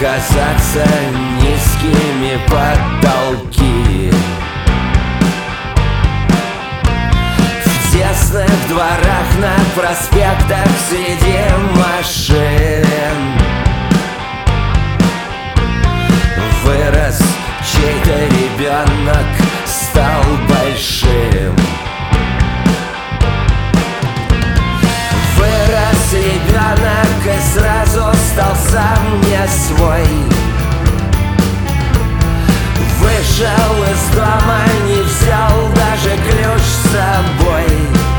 казаться низкими потолки. В тесных дворах, на проспектах, среди машин вырос чей-то ребенок, стал большим. Вырос ребенок и сразу стал сам не свой. Вышел из дома, не взял даже ключ с собой.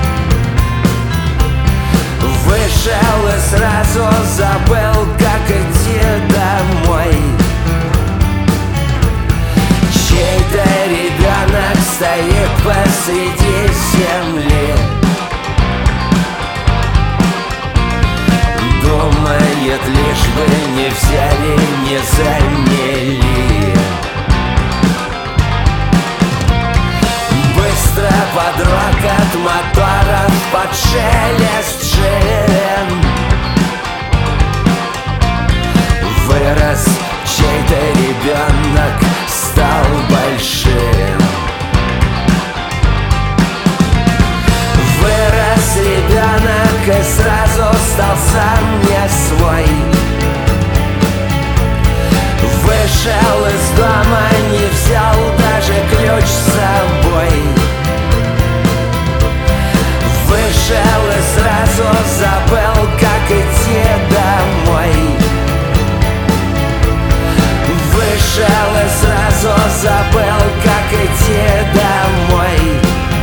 Вышел и сразу забыл, как идти домой. Чей-то ребенок стоит посреди земли, думает, лишь бы не взяли, не замели. Быстро под рокот моторов, под шелест шин вырос чей-то ребенок, стал большим. Вырос ребенок и сразу стал сам не свой. Вышел из дома, не взял даже ключ с собой. Вышел и сразу забыл, как идти домой. Вышел и сразу забыл, как идти домой.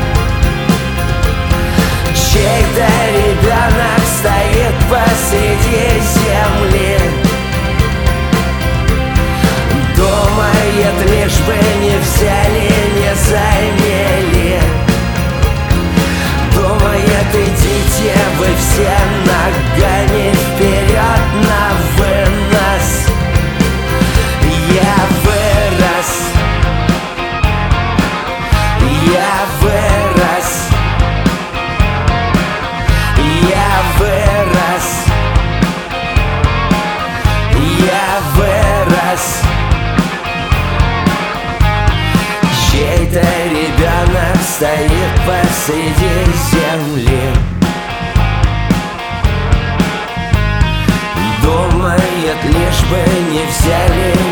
Чей-то ребенок стоит посреди земли, думает, лишь бы не взяли, не замели. Думает, идите вы все ногами вперед на вынос. Я вырос, я вырос, я вырос, я вырос. Чей-то ребенок стоит посреди земли, думает, лишь бы не взяли,